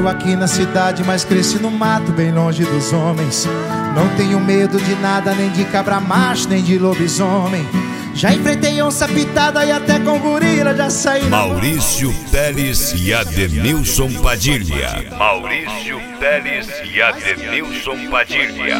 moro aqui na cidade, mas cresci no mato, bem longe dos homens. Não tenho medo de nada, nem de cabra macho, nem de lobisomem. Já enfrentei onça pitada e até com gorila já saí. Maurício Teles e Adenilson Padilha. Maurício Teles e Adenilson Padilha.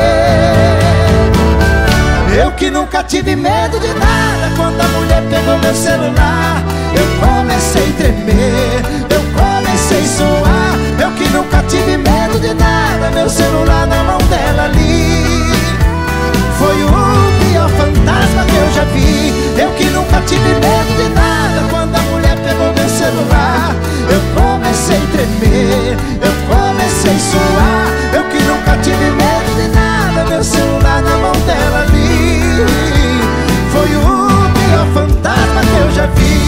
Eu que nunca tive medo de nada, quando a mulher pegou meu celular, eu comecei a tremer, eu comecei a suar. Eu que nunca tive medo de nada, meu celular na mão dela ali foi o pior fantasma que eu já vi. Eu que nunca tive medo de nada, quando a mulher pegou meu celular, eu comecei a tremer, eu comecei a suar. Eu que nunca tive medo de nada, meu celular na mão dela ali foi o pior fantasma que eu já vi.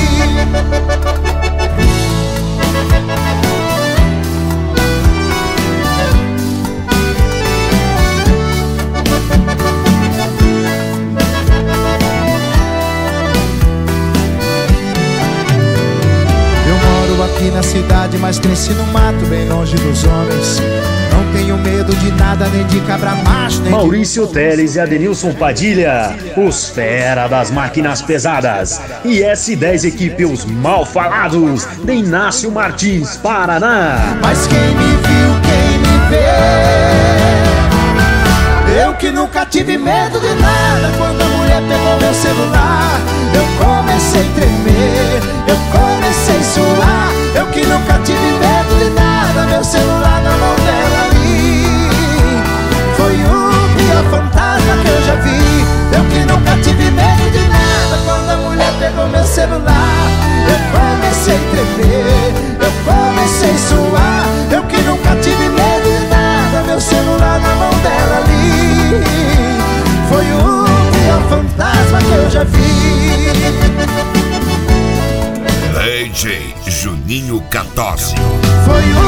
Aqui na cidade, mas cresci no mato, bem longe dos homens. Não tenho medo de nada, nem de cabra macho, nem Maurício Teles e Adenilson Padilha, os fera das máquinas pesadas. E S10 equipe os mal falados, de Inácio Martins, Paraná. Mas quem me viu, quem me vê, eu que nunca tive medo de nada, quando a mulher pegou meu celular, eu comecei a tremer, eu comecei a suar. Eu que nunca tive medo de nada, meu celular na mão dela ali foi o pior fantasma que eu já vi. Eu que nunca tive medo de nada, quando a mulher pegou meu celular, eu comecei a tremer, eu comecei a suar. Eu que nunca tive medo de nada, meu celular na mão dela ali foi o pior fantasma que eu já vi. DJ Juninho 14. Foi o